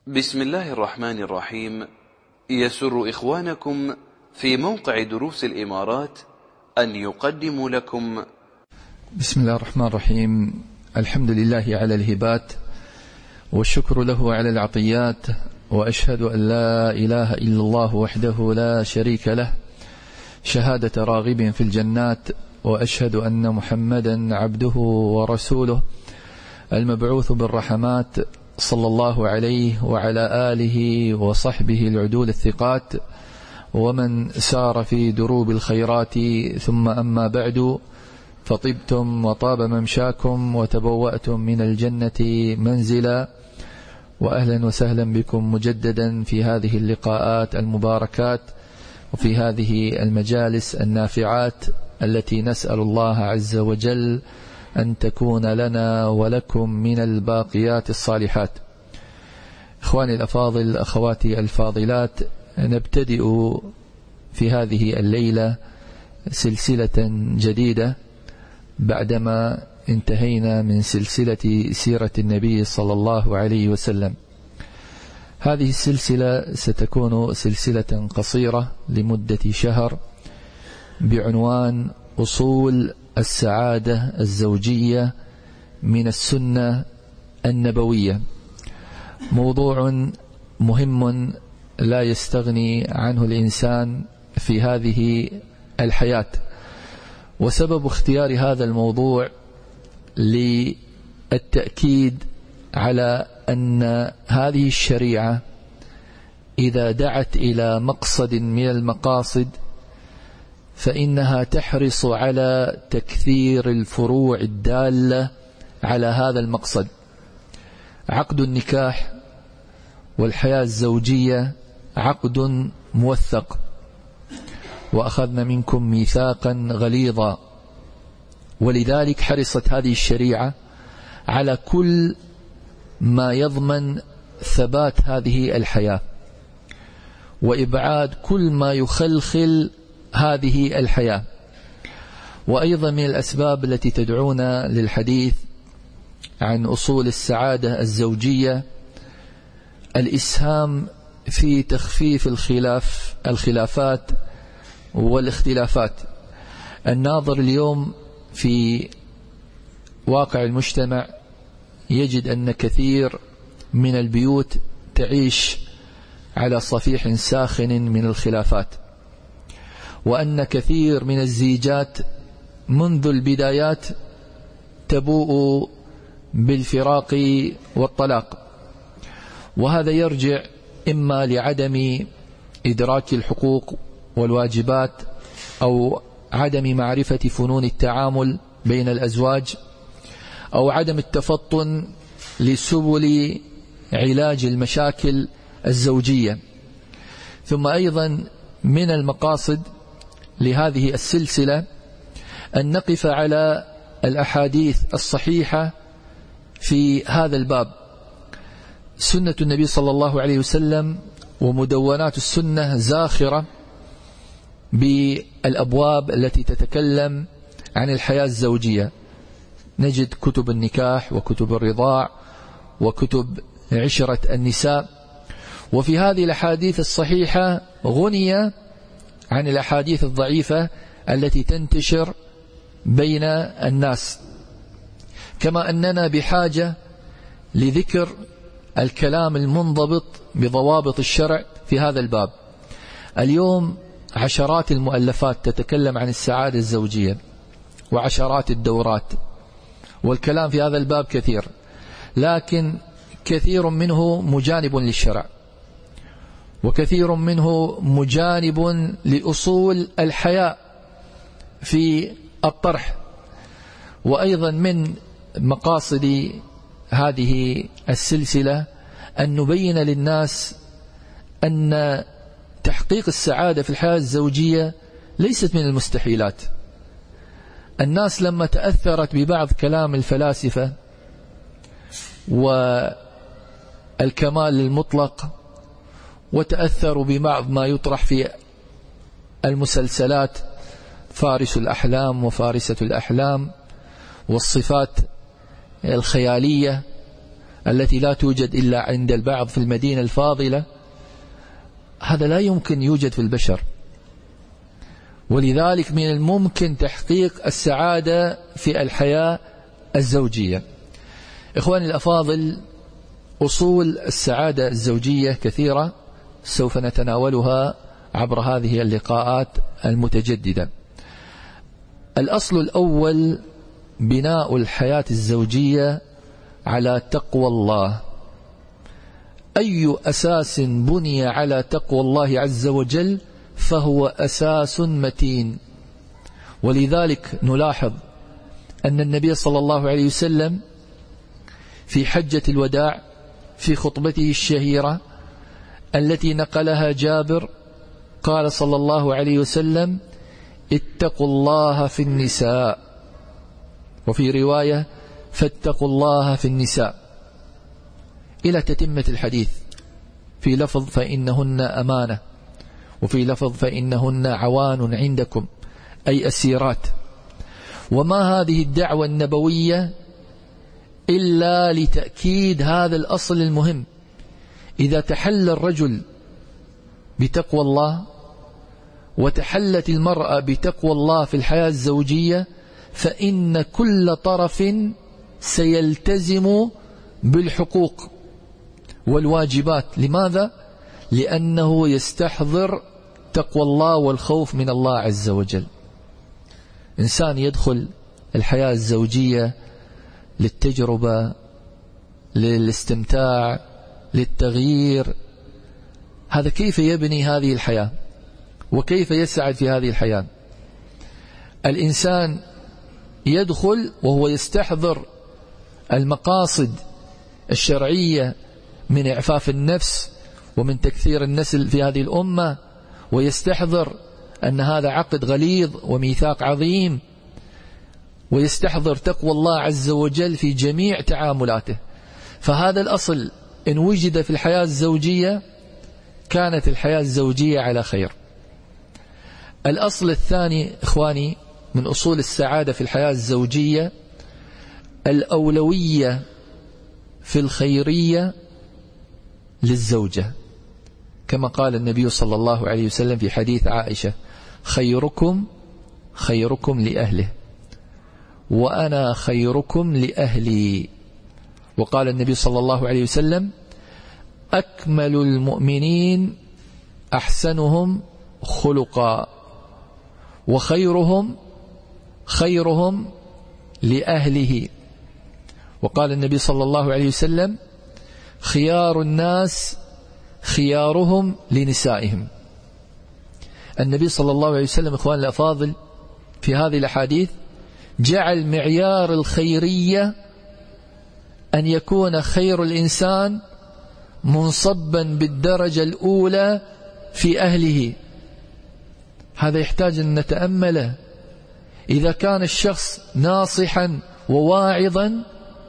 بسم الله الرحمن الرحيم. يسر إخوانكم في موقع دروس الإمارات أن يقدموا لكم بسم الله الرحمن الرحيم. الحمد لله على الهبات والشكر له على العطيات، وأشهد أن لا إله إلا الله وحده لا شريك له شهادة راغب في الجنات، وأشهد أن محمدا عبده ورسوله المبعوث بالرحمات صلى الله عليه وعلى آله وصحبه العدول الثقات ومن سار في دروب الخيرات. ثم أما بعد، فطبتم وطاب ممشاكم وتبوأتم من الجنة منزلا، وأهلا وسهلا بكم مجددا في هذه اللقاءات المباركات وفي هذه المجالس النافعات التي نسأل الله عز وجل أن تكون لنا ولكم من الباقيات الصالحات. إخواني الأفاضل، أخواتي الفاضلات، نبتدئ في هذه الليلة سلسلة جديدة بعدما انتهينا من سلسلة سيرة النبي صلى الله عليه وسلم. هذه السلسلة ستكون سلسلة قصيرة لمدة شهر بعنوان أصول السعادة الزوجية من السنة النبوية. موضوع مهم لا يستغني عنه الإنسان في هذه الحياة، وسبب اختيار هذا الموضوع للتأكيد على أن هذه الشريعة إذا دعت إلى مقصد من المقاصد فإنها تحرص على تكثير الفروع الدالة على هذا المقصد. عقد النكاح والحياة الزوجية عقد موثق، وأخذنا منكم ميثاقا غليظا، ولذلك حرصت هذه الشريعة على كل ما يضمن ثبات هذه الحياة وإبعاد كل ما يخلخل هذه الحياة. وأيضا من الأسباب التي تدعونا للحديث عن أصول السعادة الزوجية الإسهام في تخفيف الخلافات والاختلافات. الناظر اليوم في واقع المجتمع يجد أن كثير من البيوت تعيش على صفيح ساخن من الخلافات، وأن كثير من الزيجات منذ البدايات تبوء بالفراق والطلاق، وهذا يرجع إما لعدم إدراك الحقوق والواجبات أو عدم معرفة فنون التعامل بين الأزواج أو عدم التفطن لسبل علاج المشاكل الزوجية. ثم أيضا من المقاصد لهذه السلسلة أن نقف على الأحاديث الصحيحة في هذا الباب. سنة النبي صلى الله عليه وسلم ومدونات السنة زاخرة بالأبواب التي تتكلم عن الحياة الزوجية. نجد كتب النكاح وكتب الرضاع وكتب عشرة النساء، وفي هذه الأحاديث الصحيحة غني عن الأحاديث الضعيفة التي تنتشر بين الناس، كما أننا بحاجة لذكر الكلام المنضبط بضوابط الشرع في هذا الباب. اليوم عشرات المؤلفات تتكلم عن السعادة الزوجية وعشرات الدورات، والكلام في هذا الباب كثير، لكن كثير منه مجانب للشرع، وكثير منه مجانب لأصول الحياة في الطرح. وأيضا من مقاصد هذه السلسلة أن نبين للناس أن تحقيق السعادة في الحياة الزوجية ليست من المستحيلات. الناس لما تأثرت ببعض كلام الفلاسفة والكمال المطلق، وتأثروا ببعض ما يطرح في المسلسلات، فارس الأحلام وفارسة الأحلام والصفات الخيالية التي لا توجد إلا عند البعض في المدينة الفاضلة، هذا لا يمكن يوجد في البشر. ولذلك من الممكن تحقيق السعادة في الحياة الزوجية. إخواني الأفاضل، أصول السعادة الزوجية كثيرة سوف نتناولها عبر هذه اللقاءات المتجددة. الأصل الأول بناء الحياة الزوجية على تقوى الله. أي أساس بني على تقوى الله عز وجل فهو أساس متين. ولذلك نلاحظ أن النبي صلى الله عليه وسلم في حجة الوداع في خطبته الشهيرة التي نقلها جابر قال صلى الله عليه وسلم: اتقوا الله في النساء، وفي رواية: فاتقوا الله في النساء، إلى تتمة الحديث. في لفظ: فإنهن أمانة، وفي لفظ: فإنهن عوان عندكم، أي أسيرات. وما هذه الدعوة النبوية إلا لتأكيد هذا الأصل المهم. إذا تحل الرجل بتقوى الله وتحلت المرأة بتقوى الله في الحياة الزوجية فإن كل طرف سيلتزم بالحقوق والواجبات. لماذا؟ لأنه يستحضر تقوى الله والخوف من الله عز وجل. إنسان يدخل الحياة الزوجية للتجربة، للاستمتاع، للتغيير، هذا كيف يبني هذه الحياة وكيف يسعد في هذه الحياة؟ الإنسان يدخل وهو يستحضر المقاصد الشرعية من إعفاف النفس ومن تكثير النسل في هذه الأمة، ويستحضر أن هذا عقد غليظ وميثاق عظيم، ويستحضر تقوى الله عز وجل في جميع تعاملاته. فهذا الأصل إن وجد في الحياة الزوجية كانت الحياة الزوجية على خير. الأصل الثاني إخواني من أصول السعادة في الحياة الزوجية الأولوية في الخيرية للزوجة، كما قال النبي صلى الله عليه وسلم في حديث عائشة: خيركم خيركم لأهله وأنا خيركم لأهلي. وقال النبي صلى الله عليه وسلم: أكمل المؤمنين أحسنهم خلقا وخيرهم خيرهم لأهله. وقال النبي صلى الله عليه وسلم: خيار الناس خيارهم لنسائهم. النبي صلى الله عليه وسلم إخوان الأفاضل في هذه الأحاديث جعل معيار الخيرية أن يكون خير الإنسان منصبا بالدرجة الأولى في أهله. هذا يحتاج أن نتأمله. إذا كان الشخص ناصحا وواعظا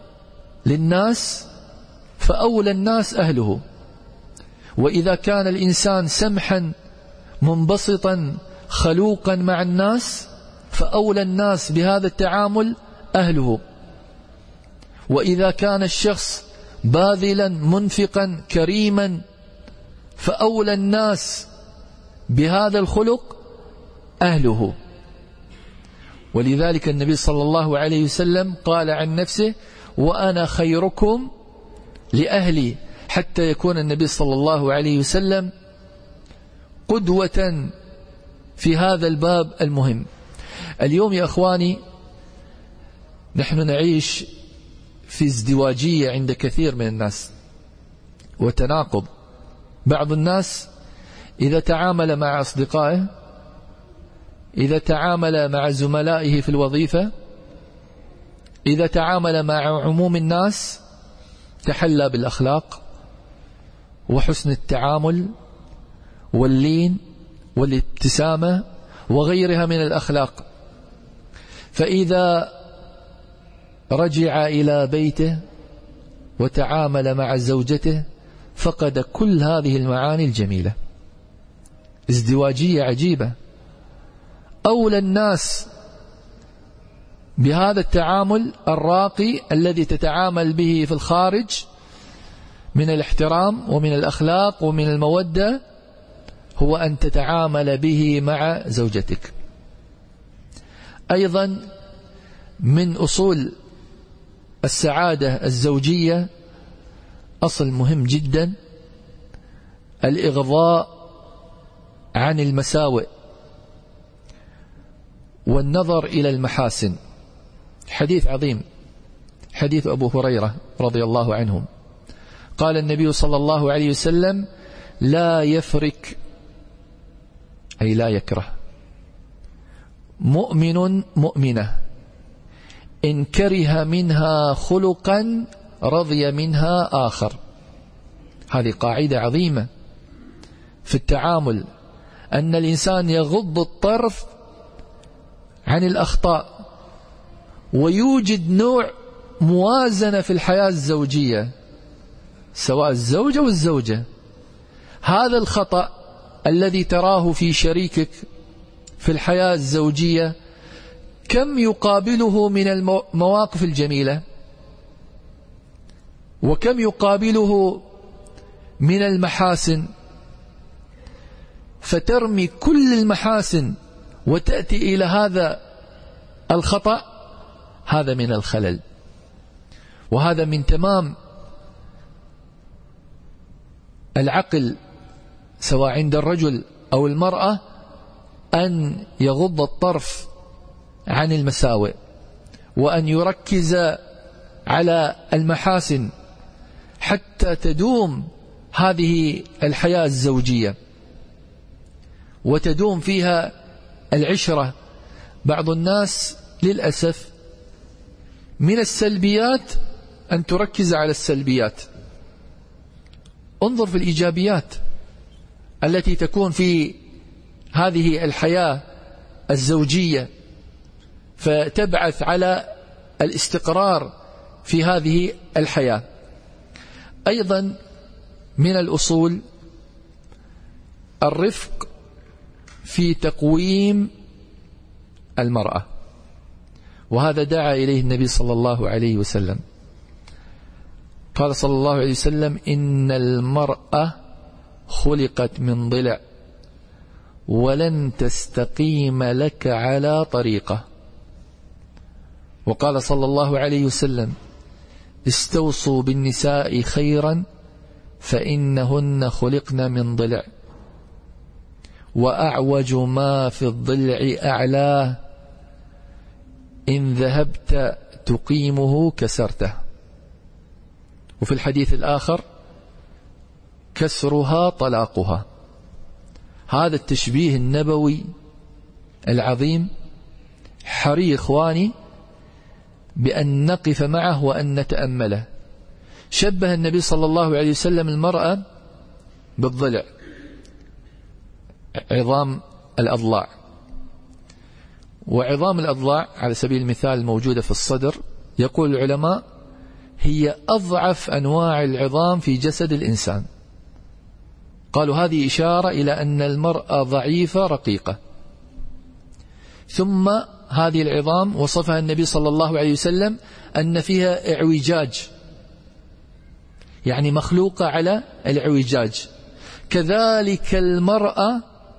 للناس فأولى الناس أهله، وإذا كان الإنسان سمحا منبسطا خلوقا مع الناس فأولى الناس بهذا التعامل أهله، وإذا كان الشخص باذلا منفقا كريما فأولى الناس بهذا الخلق أهله. ولذلك النبي صلى الله عليه وسلم قال عن نفسه: وأنا خيركم لأهلي، حتى يكون النبي صلى الله عليه وسلم قدوة في هذا الباب المهم. اليوم يا أخواني نحن نعيش في ازدواجية عند كثير من الناس وتناقض. بعض الناس إذا تعامل مع أصدقائه، إذا تعامل مع زملائه في الوظيفة، إذا تعامل مع عموم الناس تحلى بالأخلاق وحسن التعامل واللين والابتسامة وغيرها من الأخلاق. فإذا رجع إلى بيته وتعامل مع زوجته فقد كل هذه المعاني الجميلة. ازدواجية عجيبة. أولى الناس بهذا التعامل الراقي الذي تتعامل به في الخارج من الاحترام ومن الأخلاق ومن المودة هو أن تتعامل به مع زوجتك. أيضا من أصول السعادة الزوجية أصل مهم جدا الإغضاء عن المساوئ والنظر إلى المحاسن. حديث عظيم، حديث أبو هريرة رضي الله عنه، قال النبي صلى الله عليه وسلم: لا يفرك، أي لا يكره، مؤمن مؤمنة إن كره منها خلقا رضي منها آخر. هذه قاعدة عظيمة في التعامل، أن الإنسان يغض الطرف عن الأخطاء، ويوجد نوع موازنة في الحياة الزوجية سواء الزوجة والزوجة. هذا الخطأ الذي تراه في شريكك في الحياة الزوجية كم يقابله من المواقف الجميلة، وكم يقابله من المحاسن، فترمي كل المحاسن وتأتي إلى هذا الخطأ. هذا من الخلل، وهذا من تمام العقل سواء عند الرجل أو المرأة أن يغض الطرف عن المساوئ، وأن يركز على المحاسن حتى تدوم هذه الحياة الزوجية وتدوم فيها العشرة. بعض الناس للأسف من السلبيات أن تركز على السلبيات. انظر في الإيجابيات التي تكون في هذه الحياة الزوجية، فتبعث على الاستقرار في هذه الحياة. أيضا من الأصول الرفق في تقويم المرأة، وهذا دعا إليه النبي صلى الله عليه وسلم. قال صلى الله عليه وسلم: إن المرأة خلقت من ضلع ولن تستقيم لك على طريقة. وقال صلى الله عليه وسلم: استوصوا بالنساء خيرا فإنهن خلقن من ضلع وأعوج ما في الضلع أعلاه إن ذهبت تقيمه كسرته. وفي الحديث الآخر: كسرها طلاقها. هذا التشبيه النبوي العظيم حري إخواني بأن نقف معه وأن نتأمله. شبه النبي صلى الله عليه وسلم المرأة بالضلع، عظام الأضلاع. وعظام الأضلاع على سبيل المثال الموجودة في الصدر، يقول العلماء هي أضعف أنواع العظام في جسد الإنسان. قالوا هذه إشارة إلى أن المرأة ضعيفة رقيقة. ثم هذه العظام وصفها النبي صلى الله عليه وسلم أن فيها اعوجاج، يعني مخلوقة على الاعوجاج. كذلك المرأة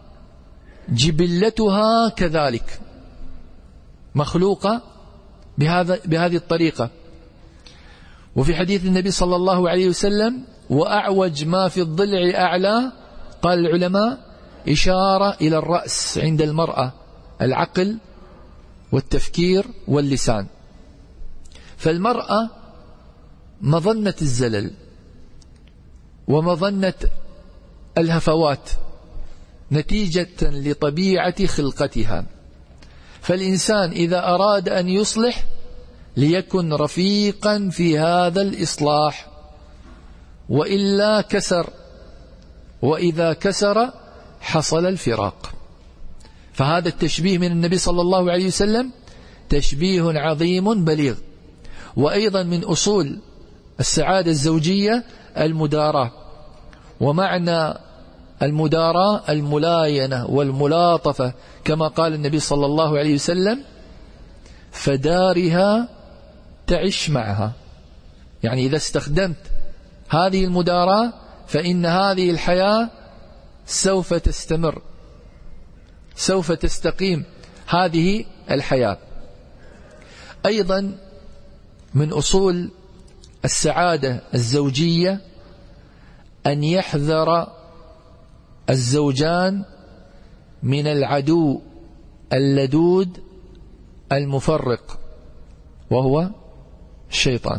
جبلتها كذلك مخلوقة بهذه الطريقة. وفي حديث النبي صلى الله عليه وسلم: وأعوج ما في الضلع أعلى، قال العلماء إشارة إلى الرأس عند المرأة، العقل والتفكير واللسان. فالمرأة مظنة الزلل ومظنة الهفوات نتيجة لطبيعة خلقتها. فالإنسان إذا أراد أن يصلح ليكن رفيقا في هذا الإصلاح، وإلا كسر، وإذا كسر حصل الفراق. فهذا التشبيه من النبي صلى الله عليه وسلم تشبيه عظيم بليغ. وأيضا من أصول السعادة الزوجية المداراة، ومعنى المداراة الملاينة والملاطفة، كما قال النبي صلى الله عليه وسلم: فدارها تعش معها. يعني إذا استخدمت هذه المداراة فإن هذه الحياة سوف تستمر، سوف تستقيم هذه الحياة. أيضا من أصول السعادة الزوجية أن يحذر الزوجان من العدو اللدود المفرق وهو الشيطان،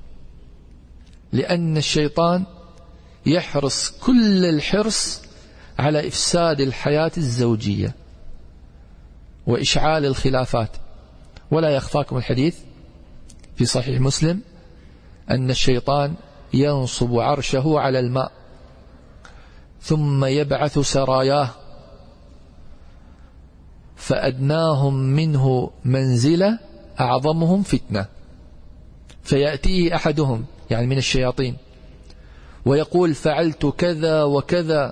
لأن الشيطان يحرص كل الحرص على إفساد الحياة الزوجية وإشعال الخلافات. ولا يخفاكم الحديث في صحيح مسلم أن الشيطان ينصب عرشه على الماء ثم يبعث سراياه فأدناهم منه منزلة أعظمهم فتنة، فيأتيه أحدهم يعني من الشياطين ويقول فعلت كذا وكذا،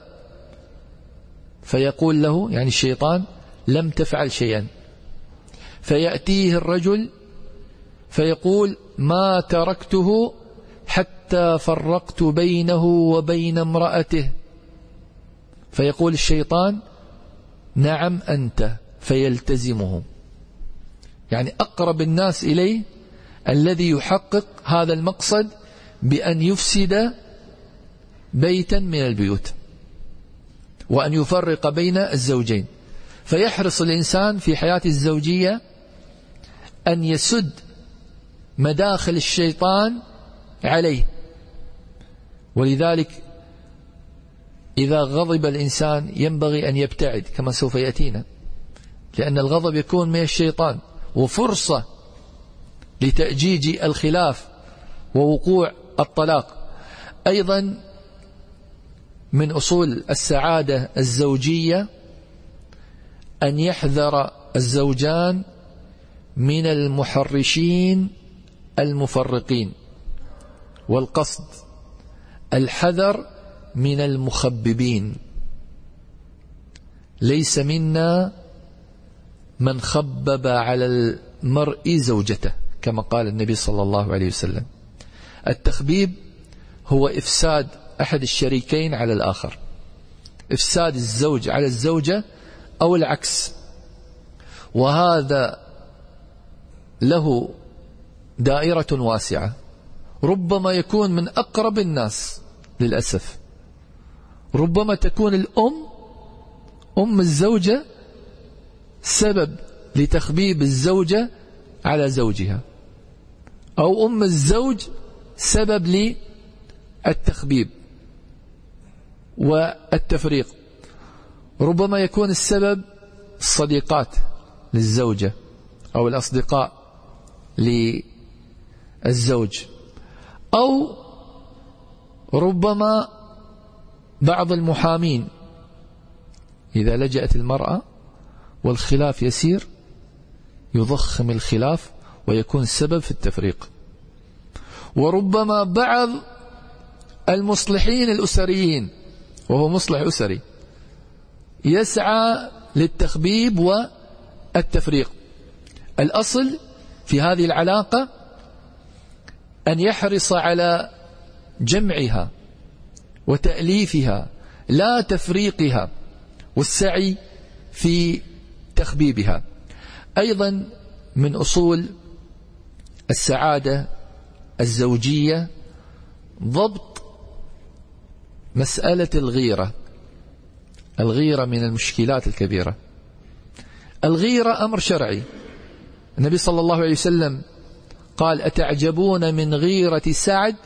فيقول له يعني الشيطان لم تفعل شيئا، فيأتيه الرجل فيقول ما تركته حتى فرقت بينه وبين امرأته، فيقول الشيطان نعم أنت، فيلتزمه. يعني أقرب الناس إليه الذي يحقق هذا المقصد بأن يفسد بيتا من البيوت وأن يفرق بين الزوجين. فيحرص الإنسان في حياته الزوجية أن يسد مداخل الشيطان عليه. ولذلك إذا غضب الإنسان ينبغي أن يبتعد كما سوف يأتينا، لأن الغضب يكون من الشيطان وفرصة لتأجيج الخلاف ووقوع الطلاق. أيضا من أصول السعادة الزوجية أن يحذر الزوجان من المحرشين المفرقين، والقصد الحذر من المخببين. ليس منا من خبب على المرء زوجته كما قال النبي صلى الله عليه وسلم. التخبيب هو إفساد أحد الشريكين على الآخر، إفساد الزوج على الزوجة أو العكس، وهذا له دائرة واسعة. ربما يكون من أقرب الناس للأسف، ربما تكون أم الزوجة سبب لتخبيب الزوجة على زوجها، أو أم الزوج سبب للتخبيب والتفريق. ربما يكون السبب الصديقات للزوجة أو الأصدقاء للزوج، أو ربما بعض المحامين إذا لجأت المرأة والخلاف يسير يضخم الخلاف ويكون سبب في التفريق. وربما بعض المصلحين الأسريين وهو مصلح أسري يسعى للتخبيب والتفريق. الأصل في هذه العلاقة أن يحرص على جمعها وتأليفها لا تفريقها والسعي في تخبيبها. أيضا من أصول السعادة الزوجية ضبط مسألة الغيرة. الغيرة من المشكلات الكبيرة. الغيرة أمر شرعي. النبي صلى الله عليه وسلم قال أتعجبون من غيرة سعد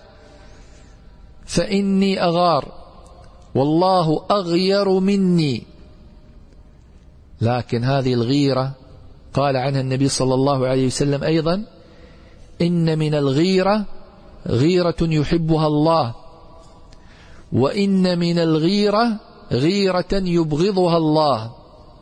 فإني أغار والله أغير مني. لكن هذه الغيرة قال عنها النبي صلى الله عليه وسلم أيضا إن من الغيرة غيرة يحبها الله، وإن من الغيرة غيرة يبغضها الله.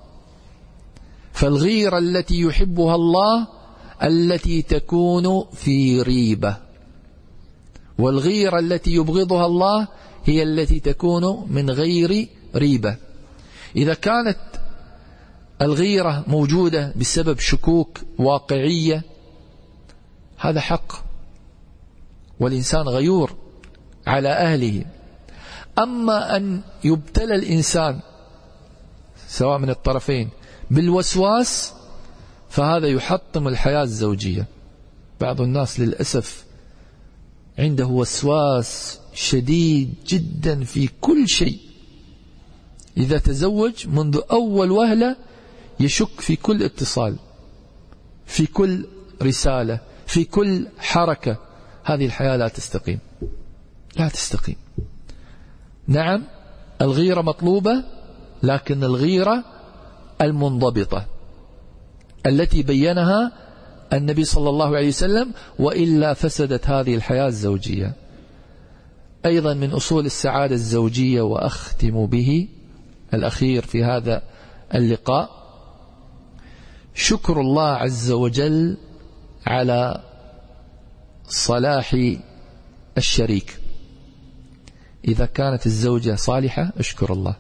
فالغيرة التي يحبها الله التي تكون في ريبة، والغيرة التي يبغضها الله هي التي تكون من غير ريبة. إذا كانت الغيرة موجودة بسبب شكوك واقعية هذا حق، والإنسان غيور على أهله. أما أن يبتلى الإنسان سواء من الطرفين بالوسواس فهذا يحطم الحياة الزوجية. بعض الناس للأسف عنده وسواس شديد جدا في كل شيء، إذا تزوج منذ أول وهلة يشك في كل اتصال، في كل رسالة، في كل حركة. هذه الحياة لا تستقيم، لا تستقيم. نعم الغيرة مطلوبة، لكن الغيرة المنضبطة التي بينها النبي صلى الله عليه وسلم، وإلا فسدت هذه الحياة الزوجية. أيضا من أصول السعادة الزوجية، وأختم به الأخير في هذا اللقاء، شكر الله عز وجل على صلاح الشريك. إذا كانت الزوجة صالحة اشكر الله.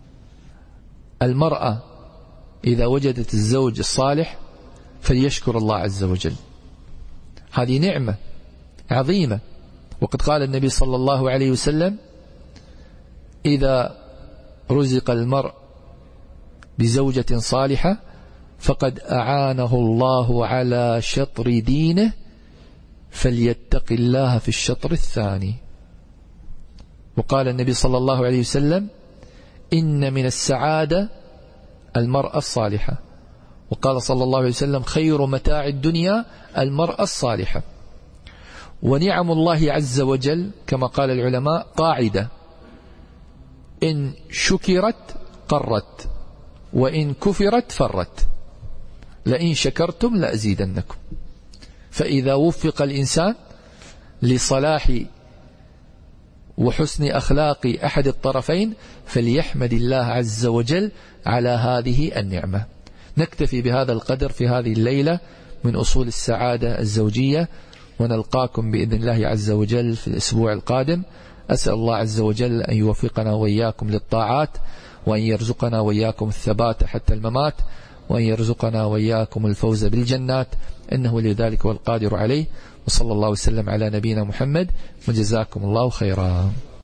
المرأة إذا وجدت الزوج الصالح فليشكر الله عز وجل، هذه نعمة عظيمة. وقد قال النبي صلى الله عليه وسلم: إذا رزق المرء بزوجة صالحة فقد أعانه الله على شطر دينه فليتق الله في الشطر الثاني. وقال النبي صلى الله عليه وسلم: إن من السعادة المرأة الصالحة. وقال صلى الله عليه وسلم: خير متاع الدنيا المرأة الصالحة. ونعم الله عز وجل كما قال العلماء قاعدة: إن شكرت قرت، وإن كفرت فرت، لئن شكرتم لأزيدنكم. فإذا وفق الإنسان لصلاح وحسن أخلاق أحد الطرفين فليحمد الله عز وجل على هذه النعمة. نكتفي بهذا القدر في هذه الليلة من أصول السعادة الزوجية، ونلقاكم بإذن الله عز وجل في الأسبوع القادم. أسأل الله عز وجل أن يوفقنا وإياكم للطاعات، وأن يرزقنا وإياكم الثبات حتى الممات، وأن يرزقنا وإياكم الفوز بالجنات، إنه لذلك والقادر عليه. وصلى الله وسلم على نبينا محمد، وجزاكم الله خيرا.